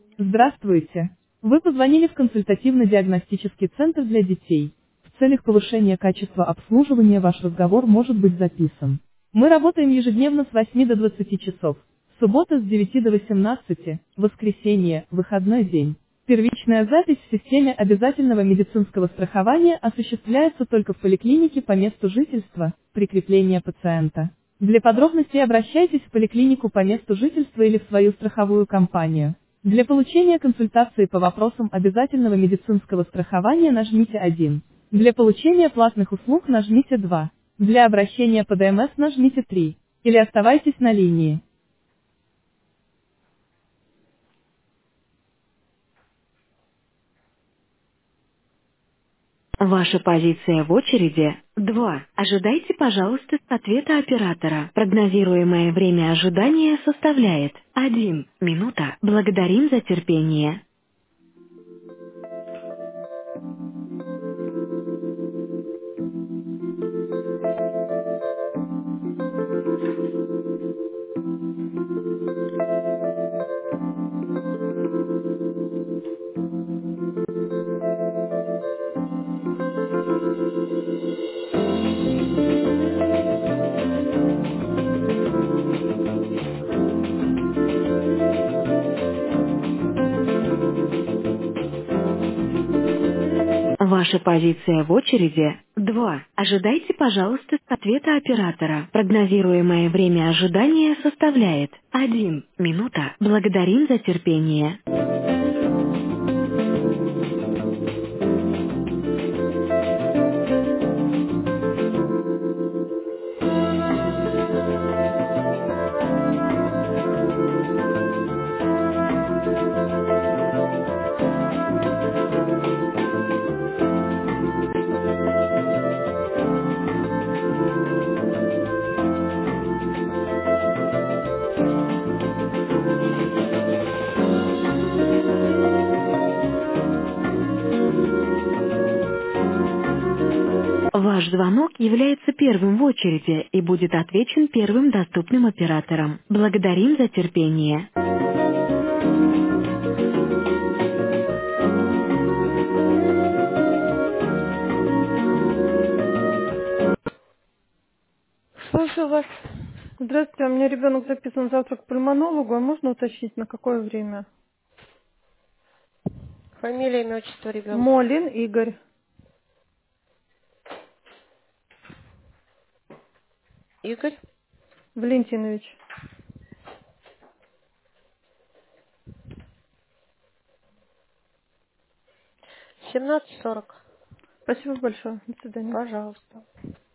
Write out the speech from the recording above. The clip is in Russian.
Здравствуйте. Вы позвонили в консультативно-диагностический центр для детей. В целях повышения качества обслуживания ваш разговор может быть записан. Мы работаем ежедневно с 8 до 20 часов. Суббота с 9 до 18, воскресенье, выходной день. Первичная запись в системе обязательного медицинского страхования осуществляется только в поликлинике по месту жительства, прикрепления пациента. Для подробностей обращайтесь в поликлинику по месту жительства или в свою страховую компанию. Для получения консультации по вопросам обязательного медицинского страхования нажмите 1. Для получения платных услуг нажмите 2. Для обращения по ДМС нажмите 3. Или оставайтесь на линии. Ваша позиция в очереди 2. Ожидайте, пожалуйста, ответа оператора. Прогнозируемое время ожидания составляет 1 минута. Благодарим за терпение. Ваша позиция в очереди 2. Ожидайте, пожалуйста, ответа оператора. Прогнозируемое время ожидания составляет 1 минута. Благодарим за терпение. Ваш звонок является первым в очереди и будет отвечен первым доступным оператором. Благодарим за терпение. Слушаю вас. Здравствуйте, у меня ребенок записан завтра к пульмонологу, а можно уточнить, на какое время? Фамилия, имя, отчество ребенка. Молин Игорь. Игорь. Валентинович. 17:40. Спасибо большое. До свидания. Пожалуйста.